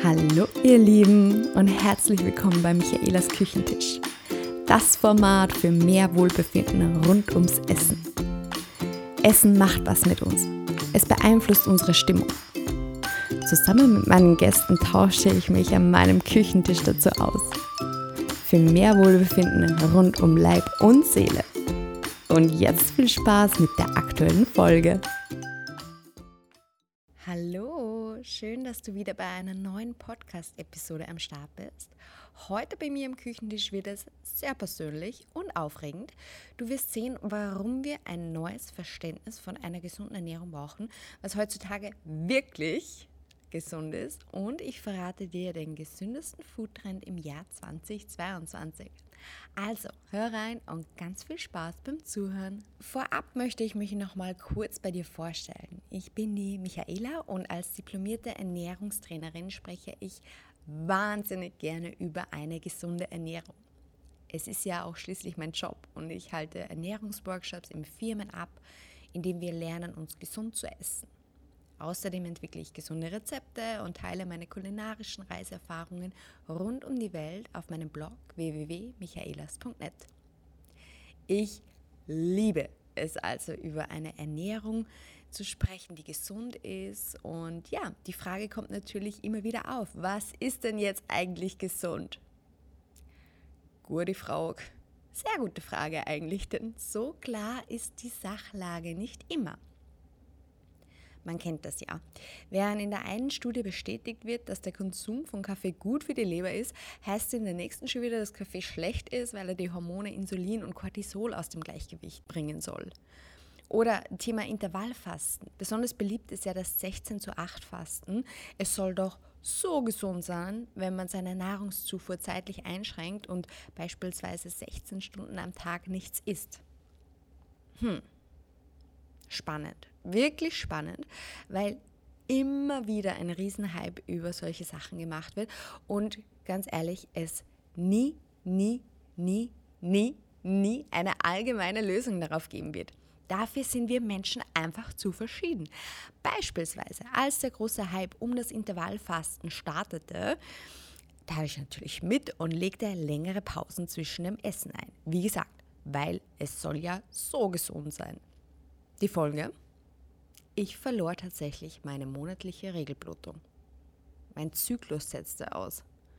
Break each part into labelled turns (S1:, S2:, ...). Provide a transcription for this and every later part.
S1: Hallo ihr Lieben und herzlich willkommen bei Michaelas Küchentisch. Das Format für mehr Wohlbefinden rund ums Essen. Essen macht was mit uns. Es beeinflusst unsere Stimmung. Zusammen mit meinen Gästen tausche ich mich an meinem Küchentisch dazu aus. Für mehr Wohlbefinden rund um Leib und Seele. Und jetzt viel Spaß mit der aktuellen Folge. Hallo, schön, dass du wieder bei einer neuen Podcast-Episode am Start bist. Heute bei mir am Küchentisch wird es sehr persönlich und aufregend. Du wirst sehen, warum wir ein neues Verständnis von einer gesunden Ernährung brauchen, was heutzutage wirklich gesund ist. Und ich verrate dir den gesündesten Foodtrend im Jahr 2022. Also, hör rein und ganz viel Spaß beim Zuhören. Vorab möchte ich mich noch mal kurz bei dir vorstellen. Ich bin die Michaela und als diplomierte Ernährungstrainerin spreche ich wahnsinnig gerne über eine gesunde Ernährung. Es ist ja auch schließlich mein Job und ich halte Ernährungsworkshops in Firmen ab, in denen wir lernen, uns gesund zu essen. Außerdem entwickle ich gesunde Rezepte und teile meine kulinarischen Reiseerfahrungen rund um die Welt auf meinem Blog www.michaelas.net. Ich liebe es also, über eine Ernährung zu sprechen, die gesund ist. Und ja, die Frage kommt natürlich immer wieder auf. Was ist denn jetzt eigentlich gesund? Gute Frage. Sehr gute Frage eigentlich, denn so klar ist die Sachlage nicht immer. Man kennt das ja. Während in der einen Studie bestätigt wird, dass der Konsum von Kaffee gut für die Leber ist, heißt es in der nächsten schon wieder, dass Kaffee schlecht ist, weil er die Hormone Insulin und Cortisol aus dem Gleichgewicht bringen soll. Oder Thema Intervallfasten. Besonders beliebt ist ja das 16:8-Fasten. Es soll doch so gesund sein, wenn man seine Nahrungszufuhr zeitlich einschränkt und beispielsweise 16 Stunden am Tag nichts isst. Spannend, wirklich spannend, weil immer wieder ein Riesenhype über solche Sachen gemacht wird und ganz ehrlich, es nie eine allgemeine Lösung darauf geben wird. Dafür sind wir Menschen einfach zu verschieden. Beispielsweise, als der große Hype um das Intervallfasten startete, tat ich natürlich mit und legte längere Pausen zwischen dem Essen ein. Wie gesagt, weil es soll ja so gesund sein. Die Folge? Ich verlor tatsächlich meine monatliche Regelblutung. Mein Zyklus setzte aus.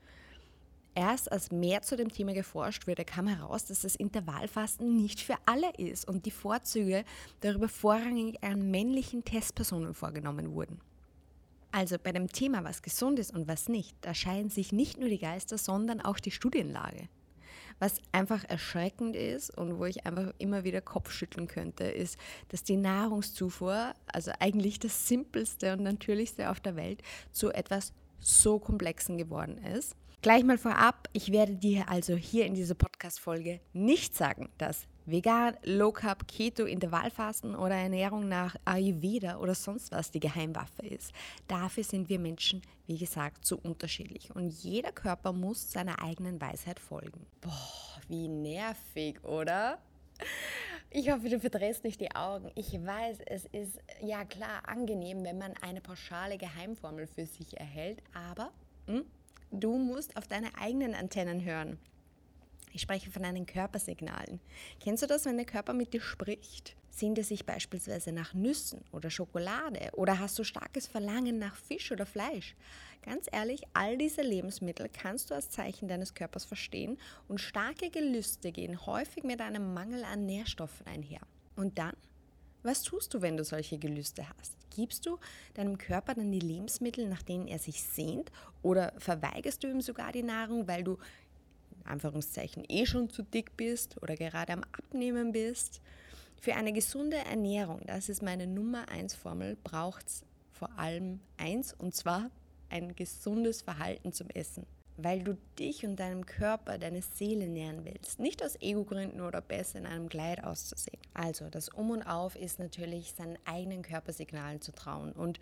S1: Erst als mehr zu dem Thema geforscht wurde, kam heraus, dass das Intervallfasten nicht für alle ist und die Vorzüge darüber vorrangig an männlichen Testpersonen vorgenommen wurden. Also bei dem Thema, was gesund ist und was nicht, da scheiden sich nicht nur die Geister, sondern auch die Studienlage. Was einfach erschreckend ist und wo ich einfach immer wieder Kopfschütteln könnte, ist, dass die Nahrungszufuhr, also eigentlich das Simpelste und Natürlichste auf der Welt, zu etwas so Komplexen geworden ist. Gleich mal vorab, ich werde dir also hier in dieser Podcast-Folge nicht sagen, dass Vegan, Low Carb, Keto, Intervallfasten oder Ernährung nach Ayurveda oder sonst was die Geheimwaffe ist. Dafür sind wir Menschen, wie gesagt, so unterschiedlich und jeder Körper muss seiner eigenen Weisheit folgen. Boah, wie nervig, oder? Ich hoffe, du verdrehst nicht die Augen. Ich weiß, es ist ja klar angenehm, wenn man eine pauschale Geheimformel für sich erhält, aber du musst auf deine eigenen Antennen hören. Ich spreche von deinen Körpersignalen. Kennst du das, wenn der Körper mit dir spricht? Sehnt er sich beispielsweise nach Nüssen oder Schokolade oder hast du starkes Verlangen nach Fisch oder Fleisch? Ganz ehrlich, all diese Lebensmittel kannst du als Zeichen deines Körpers verstehen und starke Gelüste gehen häufig mit einem Mangel an Nährstoffen einher. Und dann? Was tust du, wenn du solche Gelüste hast? Gibst du deinem Körper dann die Lebensmittel, nach denen er sich sehnt, oder verweigerst du ihm sogar die Nahrung, weil du Anführungszeichen schon zu dick bist oder gerade am Abnehmen bist? Für eine gesunde Ernährung, das ist meine Nummer 1 Formel, braucht es vor allem eins, und zwar ein gesundes Verhalten zum Essen. Weil du dich und deinem Körper, deine Seele nähren willst. Nicht aus Ego-Gründen oder besser in einem Kleid auszusehen. Also das Um und Auf ist natürlich, seinen eigenen Körpersignalen zu trauen. Und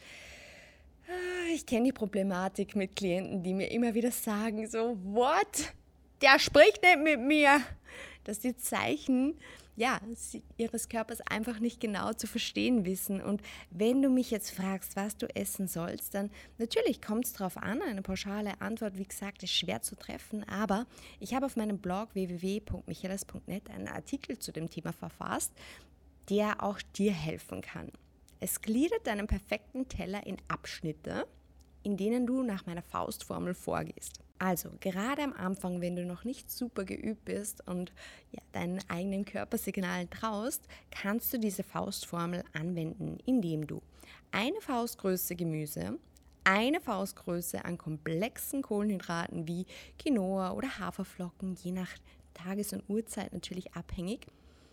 S1: ich kenne die Problematik mit Klienten, die mir immer wieder sagen so, what? Der spricht nicht mit mir. dass die Zeichen ihres Körpers einfach nicht genau zu verstehen wissen. Und wenn du mich jetzt fragst, was du essen sollst, dann natürlich kommt es darauf an. Eine pauschale Antwort, wie gesagt, ist schwer zu treffen. Aber ich habe auf meinem Blog www.michaelis.net einen Artikel zu dem Thema verfasst, der auch dir helfen kann. Es gliedert deinen perfekten Teller in Abschnitte, in denen du nach meiner Faustformel vorgehst. Also, gerade am Anfang, wenn du noch nicht super geübt bist und deinen eigenen Körpersignalen traust, kannst du diese Faustformel anwenden, indem du eine Faustgröße Gemüse, eine Faustgröße an komplexen Kohlenhydraten wie Quinoa oder Haferflocken, je nach Tages- und Uhrzeit natürlich abhängig,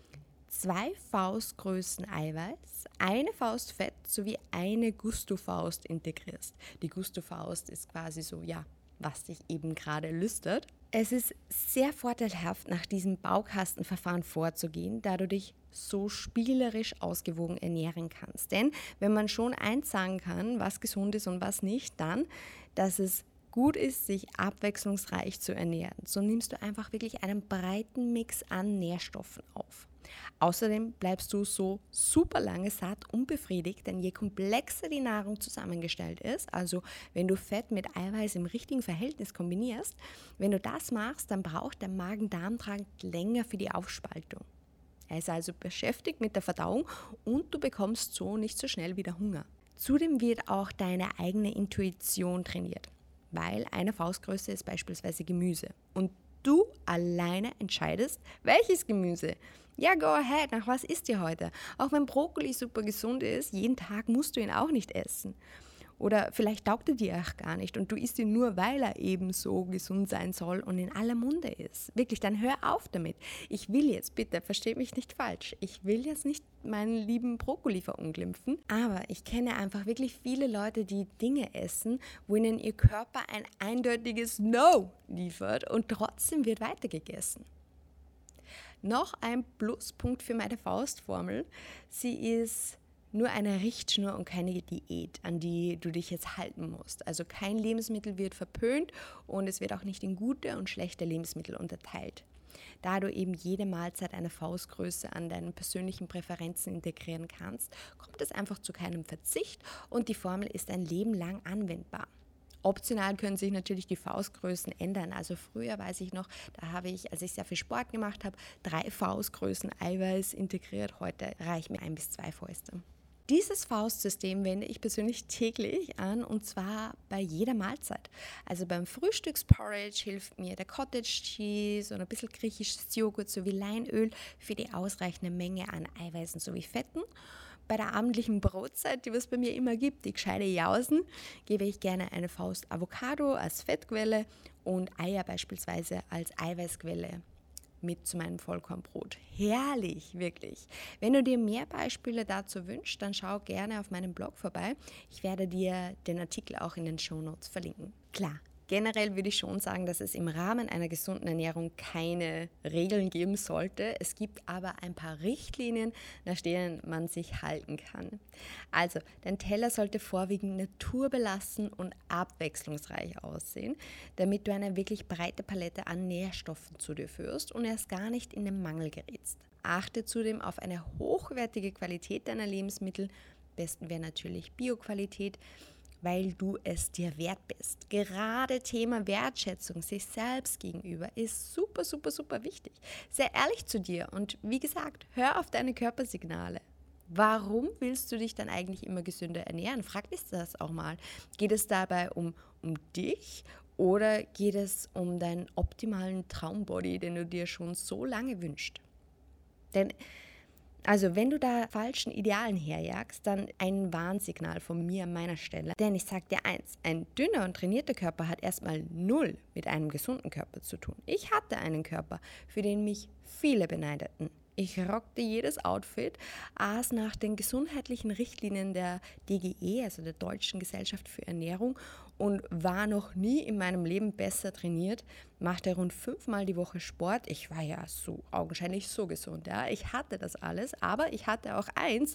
S1: 2 Faustgrößen Eiweiß, eine Faust Fett sowie eine Gusto-Faust integrierst. Die Gusto-Faust ist quasi so, was dich eben gerade lüstert. Es ist sehr vorteilhaft, nach diesem Baukastenverfahren vorzugehen, da du dich so spielerisch ausgewogen ernähren kannst. Denn wenn man schon eins sagen kann, was gesund ist und was nicht, dann, dass es gut ist, sich abwechslungsreich zu ernähren. So nimmst du einfach wirklich einen breiten Mix an Nährstoffen auf. Außerdem bleibst du so super lange satt und befriedigt, denn je komplexer die Nahrung zusammengestellt ist, also wenn du Fett mit Eiweiß im richtigen Verhältnis kombinierst, wenn du das machst, dann braucht der Magen-Darm-Trakt länger für die Aufspaltung. Er ist also beschäftigt mit der Verdauung und du bekommst so nicht so schnell wieder Hunger. Zudem wird auch deine eigene Intuition trainiert, weil eine Faustgröße ist beispielsweise Gemüse und du alleine entscheidest, welches Gemüse. Ja, go ahead, nach was isst ihr heute? Auch wenn Brokkoli super gesund ist, jeden Tag musst du ihn auch nicht essen. Oder vielleicht taugt er dir auch gar nicht und du isst ihn nur, weil er eben so gesund sein soll und in aller Munde ist. Wirklich, dann hör auf damit. Ich will jetzt, bitte, versteht mich nicht falsch, ich will jetzt nicht meinen lieben Brokkoli verunglimpfen, aber ich kenne einfach wirklich viele Leute, die Dinge essen, wo ihnen ihr Körper ein eindeutiges No liefert und trotzdem wird weitergegessen. Noch ein Pluspunkt für meine Faustformel. Sie ist nur eine Richtschnur und keine Diät, an die du dich jetzt halten musst. Also kein Lebensmittel wird verpönt und es wird auch nicht in gute und schlechte Lebensmittel unterteilt. Da du eben jede Mahlzeit eine Faustgröße an deinen persönlichen Präferenzen integrieren kannst, kommt es einfach zu keinem Verzicht und die Formel ist ein Leben lang anwendbar. Optional können sich natürlich die Faustgrößen ändern. Also früher weiß ich noch, da habe ich, als ich sehr viel Sport gemacht habe, 3 Faustgrößen Eiweiß integriert. Heute reichen mir 1 bis 2 Fäuste. Dieses Faustsystem wende ich persönlich täglich an und zwar bei jeder Mahlzeit. Also beim Frühstücksporridge hilft mir der Cottage Cheese und ein bisschen griechisches Joghurt sowie Leinöl für die ausreichende Menge an Eiweißen sowie Fetten. Bei der abendlichen Brotzeit, die es bei mir immer gibt, die gescheite Jausen, gebe ich gerne eine Faust Avocado als Fettquelle und Eier beispielsweise als Eiweißquelle mit zu meinem Vollkornbrot. Herrlich, wirklich. Wenn du dir mehr Beispiele dazu wünschst, dann schau gerne auf meinem Blog vorbei. Ich werde dir den Artikel auch in den Shownotes verlinken. Klar. Generell würde ich schon sagen, dass es im Rahmen einer gesunden Ernährung keine Regeln geben sollte. Es gibt aber ein paar Richtlinien, nach denen man sich halten kann. Also, dein Teller sollte vorwiegend naturbelassen und abwechslungsreich aussehen, damit du eine wirklich breite Palette an Nährstoffen zu dir führst und erst gar nicht in den Mangel gerätst. Achte zudem auf eine hochwertige Qualität deiner Lebensmittel. Am besten wäre natürlich Bioqualität, weil du es dir wert bist. Gerade Thema Wertschätzung sich selbst gegenüber ist super, super, super wichtig. Sei ehrlich zu dir und wie gesagt, hör auf deine Körpersignale. Warum willst du dich dann eigentlich immer gesünder ernähren? Frag dich das auch mal. Geht es dabei um dich oder geht es um deinen optimalen Traumbody, den du dir schon so lange wünschst? Denn also wenn du da falschen Idealen herjagst, dann ein Warnsignal von mir an meiner Stelle. Denn ich sage dir eins, ein dünner und trainierter Körper hat erstmal 0 mit einem gesunden Körper zu tun. Ich hatte einen Körper, für den mich viele beneideten. Ich rockte jedes Outfit, aß nach den gesundheitlichen Richtlinien der DGE, also der Deutschen Gesellschaft für Ernährung, und war noch nie in meinem Leben besser trainiert, machte rund 5-mal die Woche Sport. Ich war ja so augenscheinlich so gesund, ja. Ich hatte das alles, aber ich hatte auch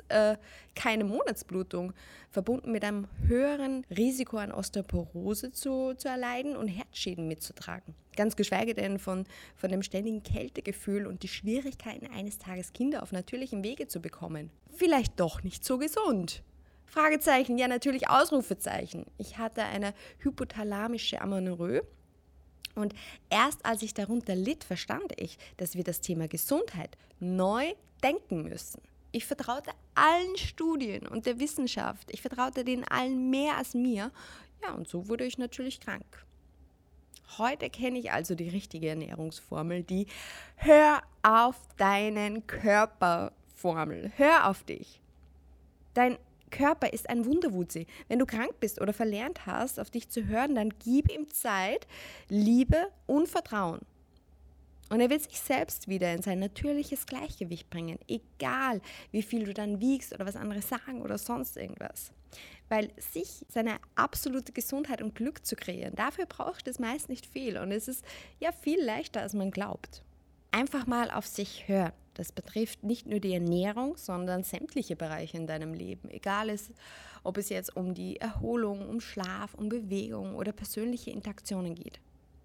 S1: keine Monatsblutung, verbunden mit einem höheren Risiko an Osteoporose zu erleiden und Herzschäden mitzutragen. Ganz geschweige denn von dem ständigen Kältegefühl und die Schwierigkeiten, eines Tages Kinder auf natürlichem Wege zu bekommen. Vielleicht doch nicht so gesund. Fragezeichen, ja natürlich Ausrufezeichen. Ich hatte eine hypothalamische Amenorrhoe und erst als ich darunter litt, verstand ich, dass wir das Thema Gesundheit neu denken müssen. Ich vertraute allen Studien und der Wissenschaft, ich vertraute denen allen mehr als mir. Ja, und so wurde ich natürlich krank. Heute kenne ich also die richtige Ernährungsformel, die Hör auf deinen Körper-Formel. Hör auf dich. Dein Körper ist ein Wunderwuzi. Wenn du krank bist oder verlernt hast, auf dich zu hören, dann gib ihm Zeit, Liebe und Vertrauen. Und er wird sich selbst wieder in sein natürliches Gleichgewicht bringen, egal wie viel du dann wiegst oder was andere sagen oder sonst irgendwas. Weil sich seine absolute Gesundheit und Glück zu kreieren, dafür braucht es meist nicht viel und es ist ja viel leichter, als man glaubt. Einfach mal auf sich hören. Das betrifft nicht nur die Ernährung, sondern sämtliche Bereiche in deinem Leben. Egal, ob es jetzt um die Erholung, um Schlaf, um Bewegung oder persönliche Interaktionen geht.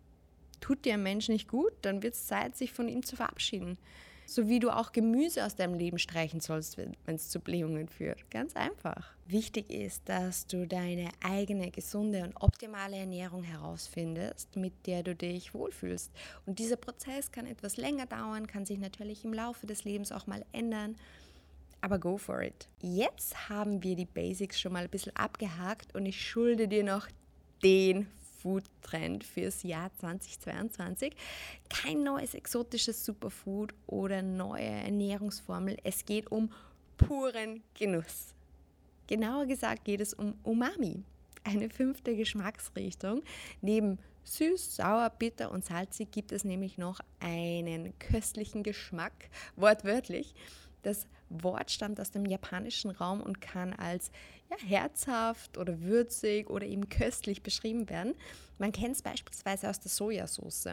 S1: Tut dir ein Mensch nicht gut, dann wird es Zeit, sich von ihm zu verabschieden. So wie du auch Gemüse aus deinem Leben streichen sollst, wenn es zu Blähungen führt. Ganz einfach. Wichtig ist, dass du deine eigene gesunde und optimale Ernährung herausfindest, mit der du dich wohlfühlst. Und dieser Prozess kann etwas länger dauern, kann sich natürlich im Laufe des Lebens auch mal ändern. Aber go for it. Jetzt haben wir die Basics schon mal ein bisschen abgehakt und ich schulde dir noch den Food-Trend fürs Jahr 2022. Kein neues exotisches Superfood oder neue Ernährungsformel. Es geht um puren Genuss. Genauer gesagt geht es um Umami, eine 5. Geschmacksrichtung. Neben süß, sauer, bitter und salzig gibt es nämlich noch einen köstlichen Geschmack, wortwörtlich. Das Wort stammt aus dem japanischen Raum und kann als herzhaft oder würzig oder eben köstlich beschrieben werden. Man kennt es beispielsweise aus der Sojasauce.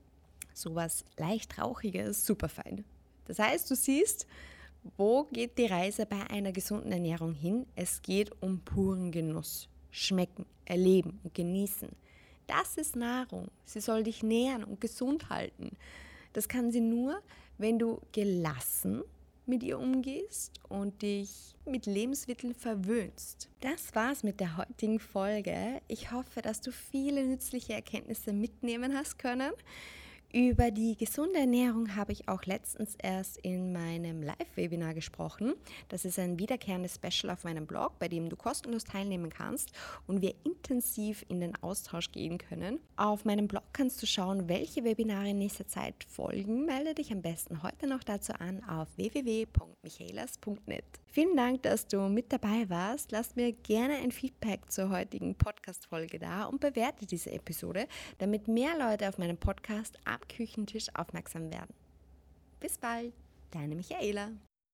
S1: Sowas leicht Rauchiges, super fein. Das heißt, du siehst, wo geht die Reise bei einer gesunden Ernährung hin? Es geht um puren Genuss. Schmecken, erleben und genießen. Das ist Nahrung. Sie soll dich nähren und gesund halten. Das kann sie nur, wenn du gelassen mit ihr umgehst und dich mit Lebensmitteln verwöhnst. Das war's mit der heutigen Folge. Ich hoffe, dass du viele nützliche Erkenntnisse mitnehmen hast können. Über die gesunde Ernährung habe ich auch letztens erst in meinem Live-Webinar gesprochen. Das ist ein wiederkehrendes Special auf meinem Blog, bei dem du kostenlos teilnehmen kannst und wir intensiv in den Austausch gehen können. Auf meinem Blog kannst du schauen, welche Webinare in nächster Zeit folgen. Melde dich am besten heute noch dazu an auf www.michaelas.net. Vielen Dank, dass du mit dabei warst. Lass mir gerne ein Feedback zur heutigen Podcast-Folge da und bewerte diese Episode, damit mehr Leute auf meinem Podcast am Küchentisch aufmerksam werden. Bis bald, deine Michaela.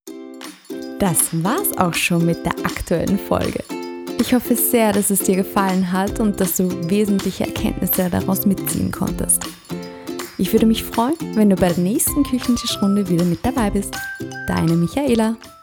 S1: Das war's auch schon mit der aktuellen Folge. Ich hoffe sehr, dass es dir gefallen hat und dass du wesentliche Erkenntnisse daraus mitziehen konntest. Ich würde mich freuen, wenn du bei der nächsten Küchentischrunde wieder mit dabei bist. Deine Michaela.